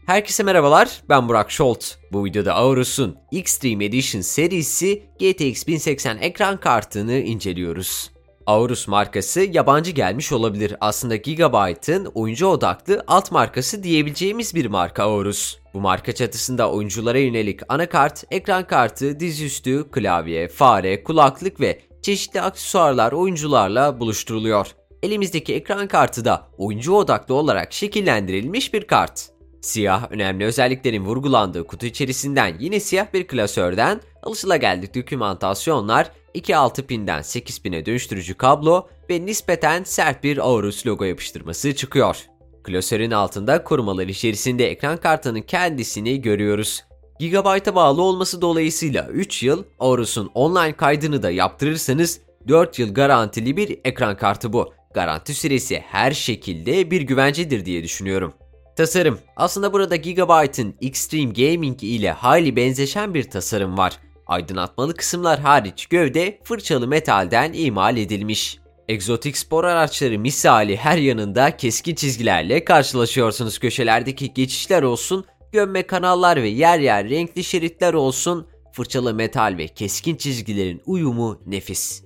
Herkese merhabalar, ben Burak Şolt. Bu videoda Aorus'un Extreme Edition serisi GTX 1080 ekran kartını inceliyoruz. Aorus markası yabancı gelmiş olabilir. Aslında Gigabyte'ın oyuncu odaklı alt markası diyebileceğimiz bir marka Aorus. Bu marka çatısında oyunculara yönelik anakart, ekran kartı, dizüstü, klavye, fare, kulaklık ve çeşitli aksesuarlar oyuncularla buluşturuluyor. Elimizdeki ekran kartı da oyuncu odaklı olarak şekillendirilmiş bir kart. Siyah, önemli özelliklerin vurgulandığı kutu içerisinden yine siyah bir klasörden alışılageldik dokümantasyonlar, 2.6 pinden 8 pine dönüştürücü kablo ve nispeten sert bir Aorus logo yapıştırması çıkıyor. Klasörün altında korumalar içerisinde ekran kartının kendisini görüyoruz. Gigabyte'a bağlı olması dolayısıyla 3 yıl, Aorus'un online kaydını da yaptırırsanız 4 yıl garantili bir ekran kartı bu. Garanti süresi her şekilde bir güvencedir diye düşünüyorum. Tasarım. Aslında burada Gigabyte'ın Extreme Gaming ile hayli benzeşen bir tasarım var. Aydınlatmalı kısımlar hariç gövde fırçalı metalden imal edilmiş. Egzotik spor araçları misali her yanında keskin çizgilerle karşılaşıyorsunuz. Köşelerdeki geçişler olsun, gömme kanallar ve yer yer renkli şeritler olsun, fırçalı metal ve keskin çizgilerin uyumu nefis.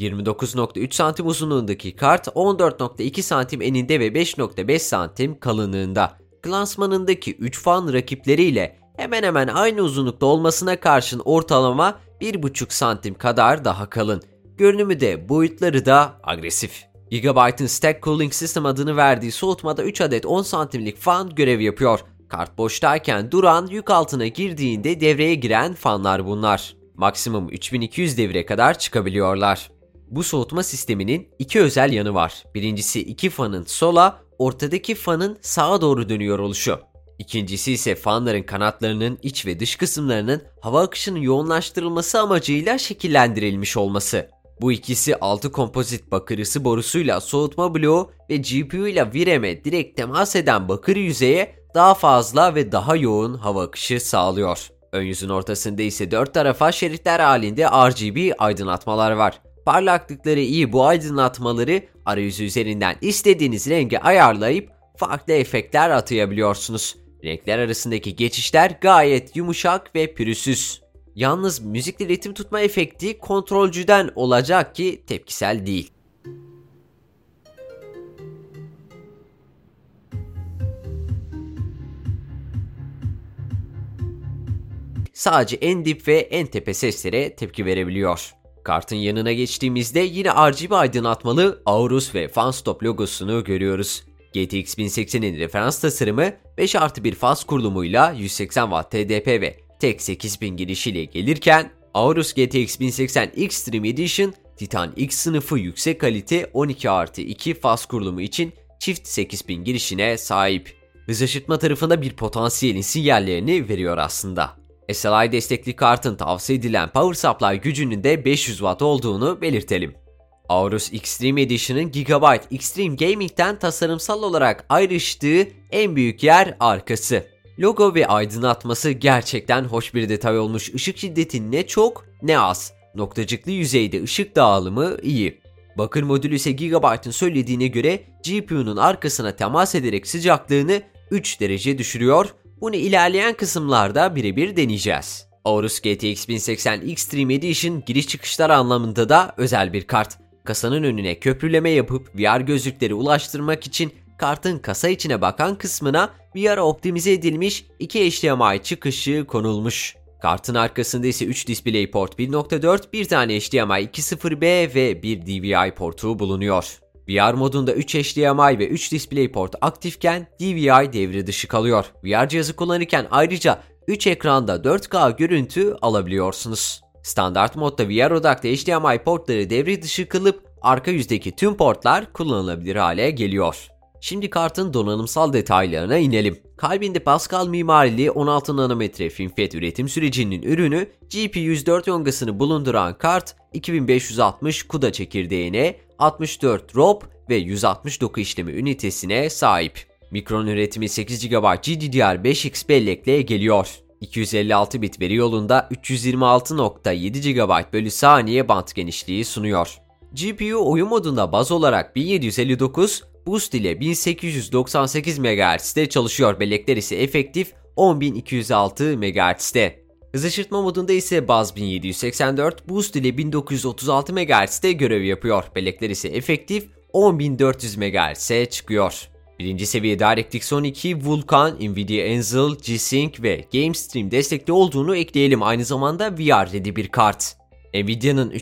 29.3 santim uzunluğundaki kart 14.2 santim eninde ve 5.5 santim kalınlığında. Klasmanındaki 3 fan rakipleriyle hemen hemen aynı uzunlukta olmasına karşın ortalama 1.5 santim kadar daha kalın. Görünümü de boyutları da agresif. Gigabyte'ın Stack Cooling System adını verdiği soğutmada 3 adet 10 santimlik fan görev yapıyor. Kart boştayken duran, yük altına girdiğinde devreye giren fanlar bunlar. Maksimum 3200 devire kadar çıkabiliyorlar. Bu soğutma sisteminin iki özel yanı var. Birincisi iki fanın sola, ortadaki fanın sağa doğru dönüyor oluşu. İkincisi ise fanların kanatlarının iç ve dış kısımlarının hava akışının yoğunlaştırılması amacıyla şekillendirilmiş olması. Bu ikisi 6 kompozit bakır ısı borusuyla soğutma bloğu ve GPU ile VRAM'e direkt temas eden bakır yüzeye daha fazla ve daha yoğun hava akışı sağlıyor. Ön yüzün ortasında ise 4 tarafa şeritler halinde RGB aydınlatmalar var. Parlaklıkları iyi bu aydınlatmaları arayüzü üzerinden istediğiniz renge ayarlayıp farklı efektler atayabiliyorsunuz. Renkler arasındaki geçişler gayet yumuşak ve pürüzsüz. Yalnız müzikle ritim tutma efekti kontrolcüden olacak ki tepkisel değil. Sadece en dip ve en tepe seslere tepki verebiliyor. Kartın yanına geçtiğimizde yine RGB aydınlatmalı Aorus ve FanStop logosunu görüyoruz. GTX 1080'in referans tasarımı 5+1 faz kurulumuyla 180 Watt TDP ve tek 8000 girişiyle gelirken Aorus GTX 1080 Extreme Edition Titan X sınıfı yüksek kalite 12+2 faz kurulumu için çift 8000 girişine sahip. Hız aşırtma tarafında bir potansiyelin sinyallerini veriyor aslında. SLI destekli kartın tavsiye edilen power supply gücünün de 500 Watt olduğunu belirtelim. Aorus Extreme Edition'ın Gigabyte Extreme Gaming'den tasarımsal olarak ayrıştığı en büyük yer arkası. Logo ve aydınlatması gerçekten hoş bir detay olmuş. Işık şiddeti ne çok ne az. Noktacıklı yüzeyde ışık dağılımı iyi. Bakır modülü ise Gigabyte'ın söylediğine göre GPU'nun arkasına temas ederek sıcaklığını 3 derece düşürüyor. Bunu ilerleyen kısımlarda birebir deneyeceğiz. Aorus GTX 1080 Extreme Edition giriş çıkışlar anlamında da özel bir kart. Kasanın önüne köprüleme yapıp VR gözlükleri ulaştırmak için kartın kasa içine bakan kısmına VR'a optimize edilmiş 2 HDMI çıkışı konulmuş. Kartın arkasında ise 3 DisplayPort 1.4, bir tane HDMI 2.0B ve bir DVI portu bulunuyor. VR modunda 3 HDMI ve 3 DisplayPort aktifken DVI devre dışı kalıyor. VR cihazı kullanırken ayrıca 3 ekranda 4K görüntü alabiliyorsunuz. Standart modda VR odaklı HDMI portları devre dışı kılıp arka yüzdeki tüm portlar kullanılabilir hale geliyor. Şimdi kartın donanımsal detaylarına inelim. Kalbinde Pascal mimarili 16 nanometre FinFET üretim sürecinin ürünü GP104 yongasını bulunduran kart 2560 CUDA çekirdeğine, 64 ROP ve 160 doku işlemi ünitesine sahip. Mikron üretimi 8 GB GDDR5X bellekle geliyor. 256 bit veri yolunda 326.7 GB bölü saniye bant genişliği sunuyor. GPU oyun modunda baz olarak 1759, Boost ile 1898 MHz'de çalışıyor. Bellekler ise efektif 10206 MHz'de. Hız aşırtma modunda ise Buzz 1784, Boost ile 1936 MHz'de görev yapıyor. Bellekler ise efektif 10400 MHz'e çıkıyor. Birinci seviye DirectX 12, Vulkan, Nvidia Ansel, G-Sync ve GameStream destekli olduğunu ekleyelim. Aynı zamanda VR ready bir kart. Nvidia'nın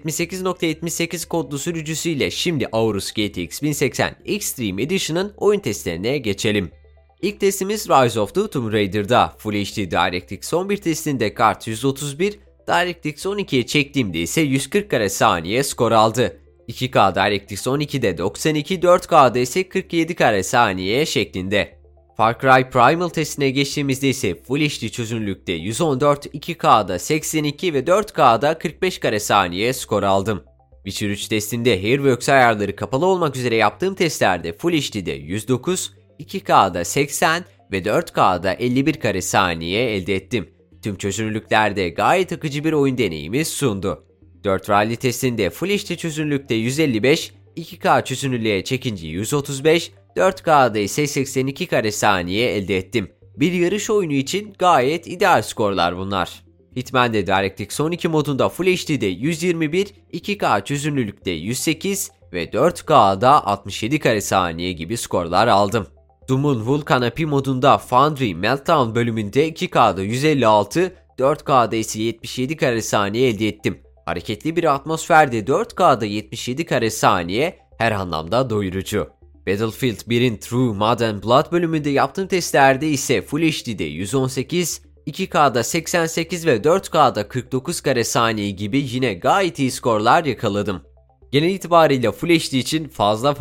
378.78 kodlu sürücüsüyle şimdi Aorus GTX 1080 Extreme Edition'ın oyun testlerine geçelim. İlk testimiz Rise of the Tomb Raider'da. Full HD DirectX 11 testinde kart 131, DirectX 12'ye çektiğimde ise 140 kare saniye skor aldı. 2K DirectX 12'de 92, 4K'da ise 47 kare saniye şeklinde. Far Cry Primal testine geçtiğimizde ise Full HD çözünürlükte 114, 2K'da 82 ve 4K'da 45 kare saniye skor aldım. Witcher 3 testinde Hairworks ayarları kapalı olmak üzere yaptığım testlerde Full HD'de 109, 2K'da 80 ve 4K'da 51 kare saniye elde ettim. Tüm çözünürlüklerde gayet akıcı bir oyun deneyimi sundu. 4 Rally testinde Full HD çözünürlükte 155, 2K çözünürlüğe çekince 135, 4K'da ise 82 kare saniye elde ettim. Bir yarış oyunu için gayet ideal skorlar bunlar. Hitman'de DirectX 12 modunda Full HD'de 121, 2K çözünürlükte 108 ve 4K'da 67 kare saniye gibi skorlar aldım. Doom'un Vulkan API modunda Foundry Meltdown bölümünde 2K'da 156, 4K'da ise 77 kare saniye elde ettim. Hareketli bir atmosferde 4K'da 77 kare saniye her anlamda doyurucu. Battlefield 1'in True Mud and Blood bölümünde yaptığım testlerde ise Full HD'de 118, 2K'da 88 ve 4K'da 49 kare saniye gibi yine gayet iyi skorlar yakaladım. Genel itibariyle Full HD için fazla,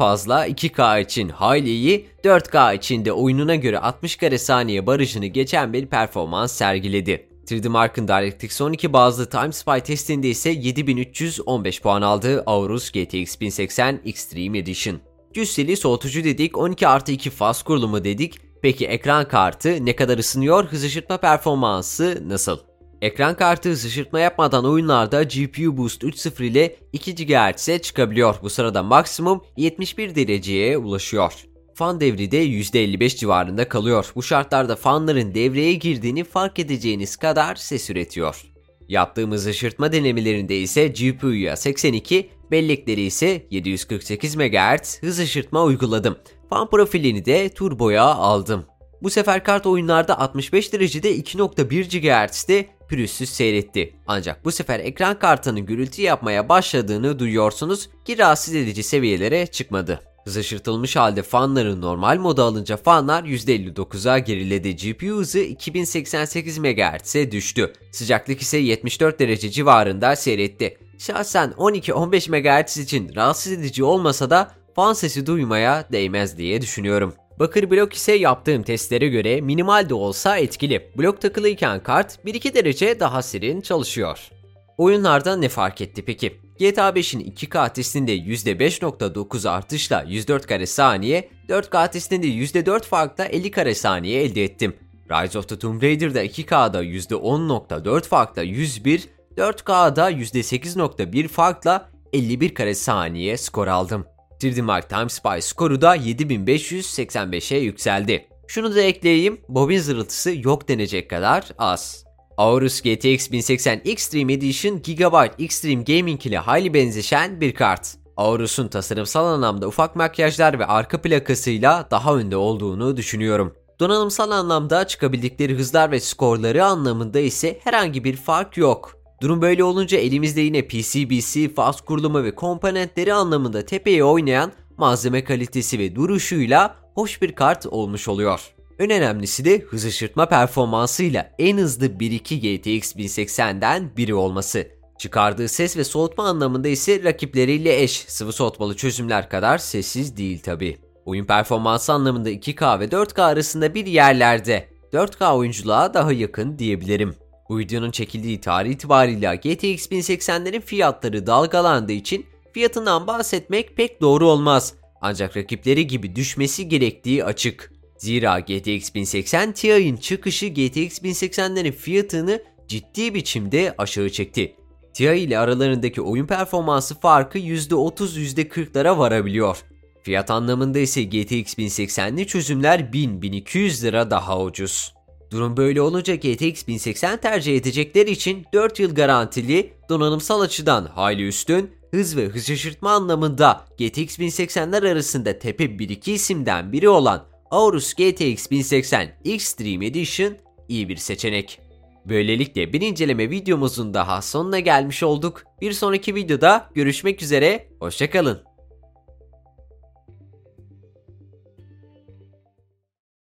2K için hayli iyi, 4K için de oyununa göre 60 kare saniye barajını geçen bir performans sergiledi. 3D Mark'ın DirectX 12 bazlı Time Spy testinde ise 7315 puan aldı Aorus GTX 1080 Extreme Edition. Cüsseli soğutucu dedik, 12+2 faz kurulumu dedik. Peki ekran kartı ne kadar ısınıyor, hız ışıtma performansı nasıl? Ekran kartı hız ışıtma yapmadan oyunlarda GPU Boost 3.0 ile 2 GHz'e çıkabiliyor. Bu sırada maksimum 71 dereceye ulaşıyor. Fan devri de %55 civarında kalıyor. Bu şartlarda fanların devreye girdiğini fark edeceğiniz kadar ses üretiyor. Yaptığımız ışırtma denemelerinde ise GPU'ya 82, bellekleri ise 748 MHz hız ışırtma uyguladım. Fan profilini de turboya aldım. Bu sefer kart oyunlarda 65 derecede 2.1 GHz'de pürüzsüz seyretti. Ancak bu sefer ekran kartının gürültü yapmaya başladığını duyuyorsunuz ki rahatsız edici seviyelere çıkmadı. Hız aşırtılmış halde fanları normal moda alınca fanlar %59'a geriledi. GPU hızı 2088 MHz'e düştü. Sıcaklık ise 74 derece civarında seyretti. Şahsen 12-15 MHz için rahatsız edici olmasa da fan sesi duymaya değmez diye düşünüyorum. Bakır blok ise yaptığım testlere göre minimal de olsa etkili. Blok takılıyken kart 1-2 derece daha serin çalışıyor. Oyunlarda ne fark etti peki? GTA 5'in 2K testinde %5.9 artışla 104 kare saniye, 4K testinde %4 farkla 50 kare saniye elde ettim. Rise of the Tomb Raider'da 2K'da %10.4 farkla 101, 4K'da %8.1 farkla 51 kare saniye skor aldım. 3D Mark Time Spy skoru da 7585'e yükseldi. Şunu da ekleyeyim, bobin zırıltısı yok denecek kadar az. Aorus GTX 1080 Extreme Edition Gigabyte Extreme Gaming ile hayli benzeşen bir kart. Aorus'un tasarımsal anlamda ufak makyajlar ve arka plakasıyla daha önde olduğunu düşünüyorum. Donanımsal anlamda çıkabildikleri hızlar ve skorları anlamında ise herhangi bir fark yok. Durum böyle olunca elimizde yine PCB'si, faz kurulumu ve komponentleri anlamında tepeye oynayan malzeme kalitesi ve duruşuyla hoş bir kart olmuş oluyor. En önemlisi de hız ışırtma performansıyla en hızlı 1.2 GTX 1080'den biri olması. Çıkardığı ses ve soğutma anlamında ise rakipleriyle eş, sıvı soğutmalı çözümler kadar sessiz değil tabi. Oyun performansı anlamında 2K ve 4K arasında bir yerlerde, 4K oyunculuğa daha yakın diyebilirim. Bu videonun çekildiği tarih itibariyle GTX 1080'lerin fiyatları dalgalandığı için fiyatından bahsetmek pek doğru olmaz. Ancak rakipleri gibi düşmesi gerektiği açık. Zira GTX 1080 Ti'nin çıkışı GTX 1080'lerin fiyatını ciddi biçimde aşağı çekti. Ti ile aralarındaki oyun performansı farkı %30-%40'lara varabiliyor. Fiyat anlamında ise GTX 1080'li çözümler 1000-1200 lira daha ucuz. Durum böyle olunca GTX 1080 tercih edecekler için 4 yıl garantili, donanımsal açıdan hayli üstün, hız ve hız şaşırtma anlamında GTX 1080'ler arasında tepe 1-2 isimden biri olan Aorus GTX 1080 Extreme Edition iyi bir seçenek. Böylelikle bir inceleme videomuzun daha sonuna gelmiş olduk. Bir sonraki videoda görüşmek üzere, hoşça kalın.